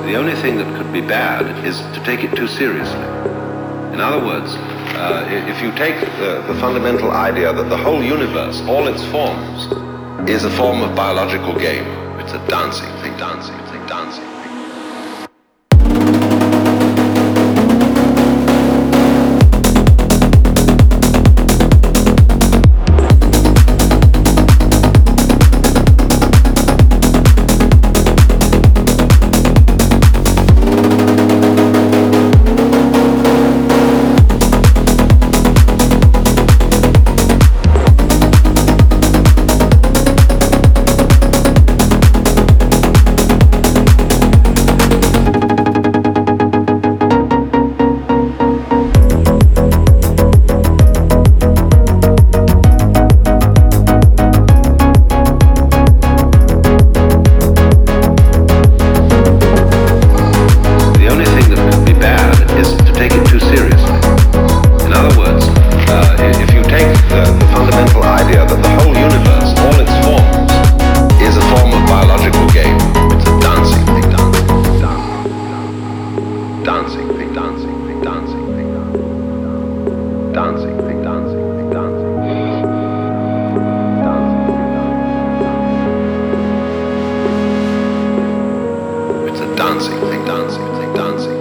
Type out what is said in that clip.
The only thing that could be bad is to take it too seriously. In other words, if you take the fundamental idea that the whole universe, all its forms, is a form of biological game, it's a dancing thing, dancing thing, dancing thing. Dancing thing, dancing thing, dancing.